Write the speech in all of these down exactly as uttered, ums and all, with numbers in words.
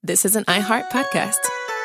This is an iHeart podcast.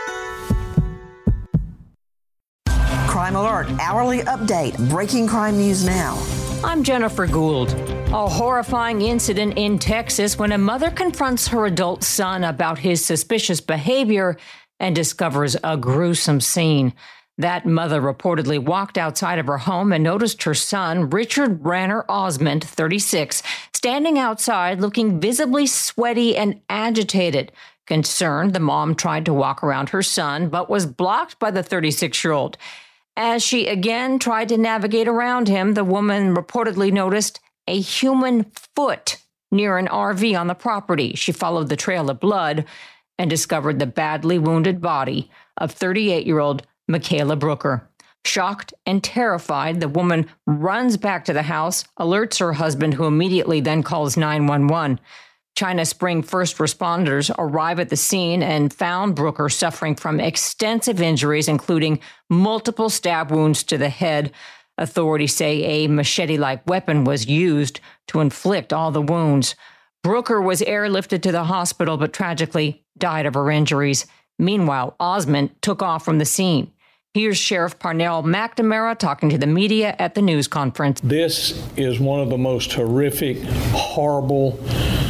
Crime Alert, hourly update, breaking crime news now. I'm Jennifer Gould. A horrifying incident in Texas when a mother confronts her adult son about his suspicious behavior and discovers a gruesome scene. That mother reportedly walked outside of her home and noticed her son, Richard Ranner Osment, thirty-six, standing outside looking visibly sweaty and agitated. Concerned, the mom tried to walk around her son, but was blocked by the thirty-six-year-old. As she again tried to navigate around him, the woman reportedly noticed a human foot near an R V on the property. She followed the trail of blood and discovered the badly wounded body of thirty-eight-year-old Michaela Brooker. Shocked and terrified, the woman runs back to the house, alerts her husband, who immediately then calls nine one one. China Spring first responders arrive at the scene and found Brooker suffering from extensive injuries, including multiple stab wounds to the head. Authorities say a machete-like weapon was used to inflict all the wounds. Brooker was airlifted to the hospital, but tragically died of her injuries. Meanwhile, Osment took off from the scene. Here's Sheriff Parnell McNamara talking to the media at the news conference. This is one of the most horrific, horrible,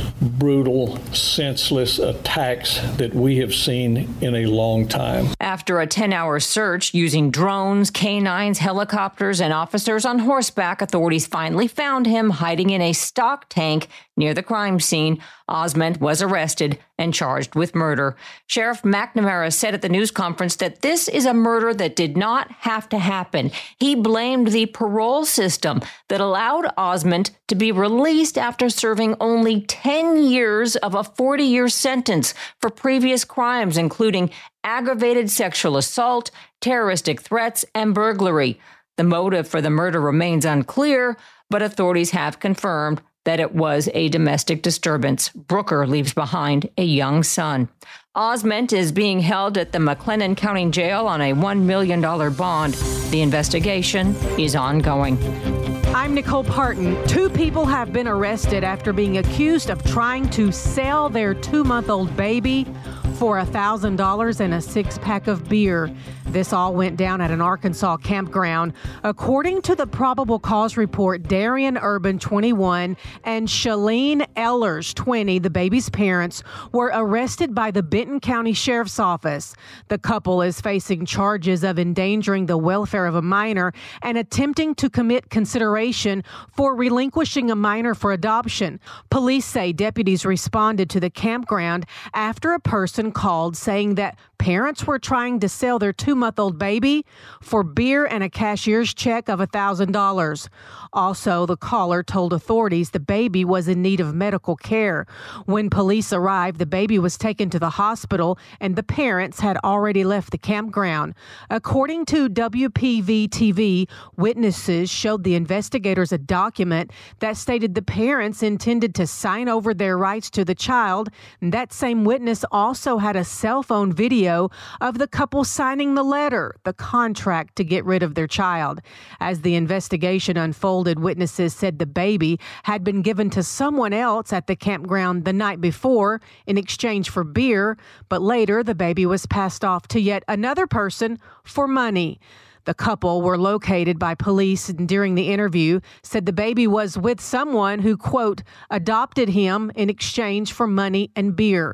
brutal, senseless attacks that we have seen in a long time. After a ten-hour search using drones, canines, helicopters, and officers on horseback, authorities finally found him hiding in a stock tank near the crime scene. Osment was arrested and charged with murder. Sheriff McNamara said at the news conference that this is a murder that did not have to happen. He blamed the parole system that allowed Osment to be released after serving only ten years of a forty-year sentence for previous crimes, including aggravated sexual assault, terroristic threats, and burglary. The motive for the murder remains unclear, but authorities have confirmed that it was a domestic disturbance. Brooker leaves behind a young son. Osment is being held at the McLennan County Jail on a one million dollars bond. The investigation is ongoing. I'm Nicole Parton. Two people have been arrested after being accused of trying to sell their two-month-old baby for one thousand dollars and a six-pack of beer. This all went down at an Arkansas campground. According to the probable cause report, Darian Urban, twenty-one, and Shalene Ellers, twenty, the baby's parents, were arrested by the Benton County Sheriff's Office. The couple is facing charges of endangering the welfare of a minor and attempting to commit consideration for relinquishing a minor for adoption. Police say deputies responded to the campground after a person called saying that parents were trying to sell their two-month-old baby for beer and a cashier's check of one thousand dollars. Also, the caller told authorities the baby was in need of medical care. When police arrived, the baby was taken to the hospital and the parents had already left the campground. According to W P V T V, witnesses showed the investigators a document that stated the parents intended to sign over their rights to the child. That same witness also had a cell phone video of the couple signing the letter, the contract to get rid of their child. As the investigation unfolded, witnesses said the baby had been given to someone else at the campground the night before in exchange for beer, but later the baby was passed off to yet another person for money. The couple were located by police and during the interview said the baby was with someone who, quote, adopted him in exchange for money and beer.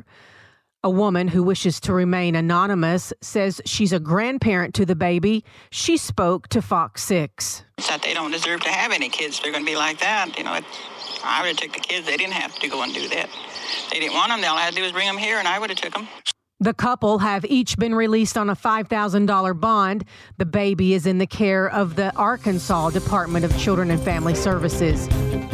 A woman who wishes to remain anonymous says she's a grandparent to the baby. She spoke to Fox six. It's that they don't deserve to have any kids. They're going to be like that. You know, it, I would have took the kids. They didn't have to go and do that. They didn't want them. All I had to do was bring them here, and I would have took them. The couple have each been released on a five thousand dollars bond. The baby is in the care of the Arkansas Department of Children and Family Services.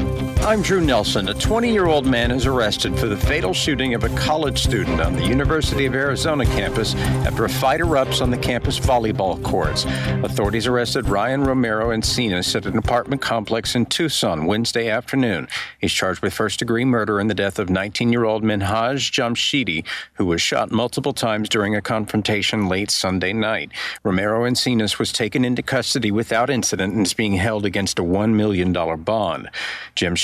I'm Drew Nelson. A twenty-year-old man is arrested for the fatal shooting of a college student on the University of Arizona campus after a fight erupts on the campus volleyball courts. Authorities arrested Ryan Romero Encinas at an apartment complex in Tucson Wednesday afternoon. He's charged with first-degree murder in the death of nineteen-year-old Minhaj Jamshidi, who was shot multiple times during a confrontation late Sunday night. Romero Encinas was taken into custody without incident and is being held against a one million dollars bond. Jamshidi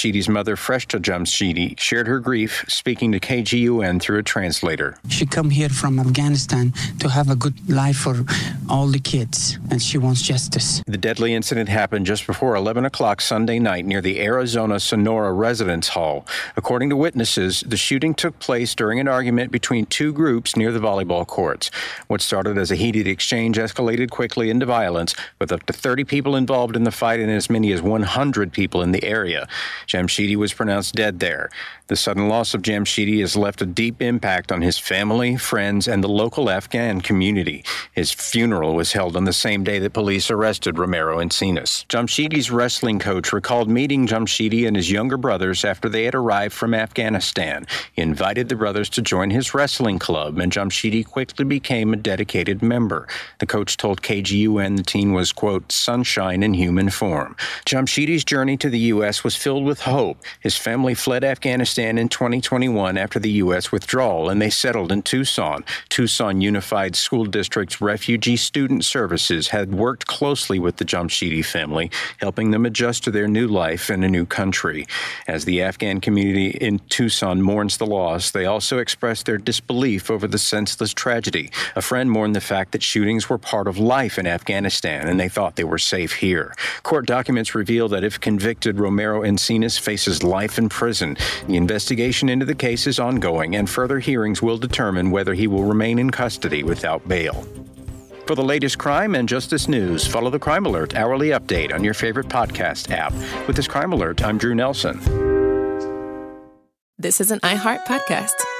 Jamshidi's mother, Freshta Jamshidi, shared her grief, speaking to K G U N through a translator. She come here from Afghanistan to have a good life for all the kids, and she wants justice. The deadly incident happened just before eleven o'clock Sunday night near the Arizona Sonora Residence Hall. According to witnesses, the shooting took place during an argument between two groups near the volleyball courts. What started as a heated exchange escalated quickly into violence, with up to thirty people involved in the fight and as many as one hundred people in the area. Jamshidi was pronounced dead there. The sudden loss of Jamshidi has left a deep impact on his family, friends, and the local Afghan community. His funeral was held on the same day that police arrested Romero Encinas. Jamshidi's wrestling coach recalled meeting Jamshidi and his younger brothers after they had arrived from Afghanistan. He invited the brothers to join his wrestling club, and Jamshidi quickly became a dedicated member. The coach told K G U N the teen was, quote, sunshine in human form. Jamshidi's journey to the U S was filled with hope. His family fled Afghanistan in twenty twenty-one after the U S withdrawal, and they settled in Tucson. Tucson Unified School District's Refugee Student Services had worked closely with the Jamshidi family, helping them adjust to their new life in a new country. As the Afghan community in Tucson mourns the loss, they also expressed their disbelief over the senseless tragedy. A friend mourned the fact that shootings were part of life in Afghanistan, and they thought they were safe here. Court documents reveal that if convicted, Romero Encinas faces life in prison. The investigation into the case is ongoing, and further hearings will determine whether he will remain in custody without bail. For the latest crime and justice news, follow the Crime Alert Hourly Update on your favorite podcast app. With this Crime Alert, I'm Drew Nelson. This is an iHeart podcast.